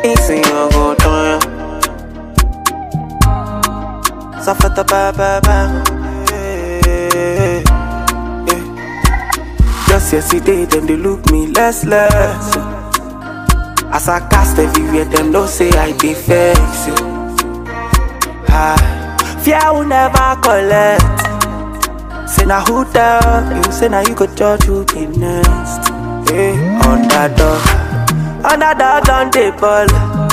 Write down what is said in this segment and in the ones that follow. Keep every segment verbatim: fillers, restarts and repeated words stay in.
Ensino go down. Safata ba ba ba. Just yesterday, them they look me less less. As I cast everywhere, them don't say I be fake. Ah, fear will never collect. Say now who tell you? Say now you could judge who be next. Hey, underdog, underdog on the ball.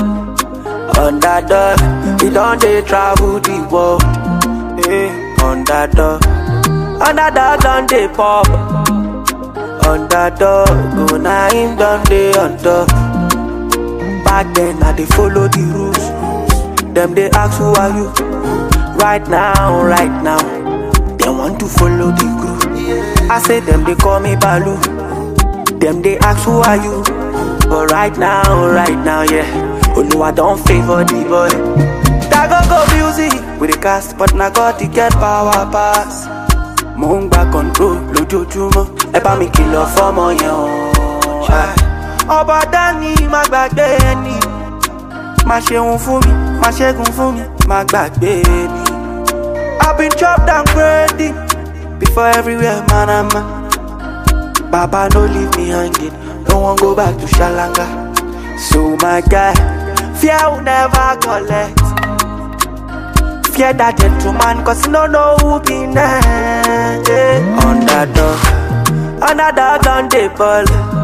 Underdog, we don't they travel the world. Hey, underdog, underdog on the pop. Underdog, go now him done they on top. Back then I they follow the rules. Them they ask who are you? Right now, right now, they want to follow the group. I say them they call me Balu. Them they ask who are you? But right now, right now, yeah, Oluwa don't favor the boy. That go go music with the cast, but now got to get power pass. Mo back control, lójoojúmọ́. Ẹ bá mi kìlọ̀ fọ́mọ yẹn o. Ọba dání má gbàgbé ẹni. Má ṣeun fún mi, má ṣẹ́gun fún mi, má gbàgbé ẹni. I've been chopped and grading before everywhere, man, I'm Baba, no leave me hanging. Don't want go back to Shalanga. So my guy, fear will never collect. Fear that gentleman, cause you don't know who be next. Yeah. Underdog, underdog on the ball.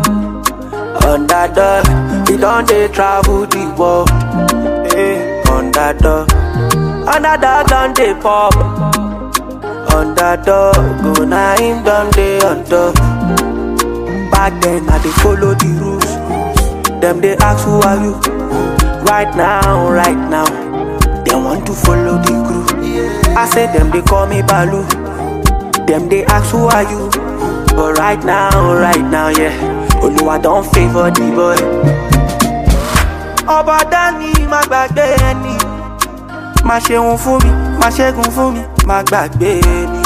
Underdog, we don't they travel the world. Hey. Underdog, underdog on the pop. Underdog, go now him done they on top. Back then I they follow the rules. Them they ask who are you? Right now, right now, they want to follow the group. I say them they call me Balu. Them they ask who are you? But right now, right now, yeah, Oluwa don't favor the boy. Ọba dání má gbàgbé ẹni. Má ṣeun fún mi, má ṣẹ́gun fún mi, má gbàgbé ẹni.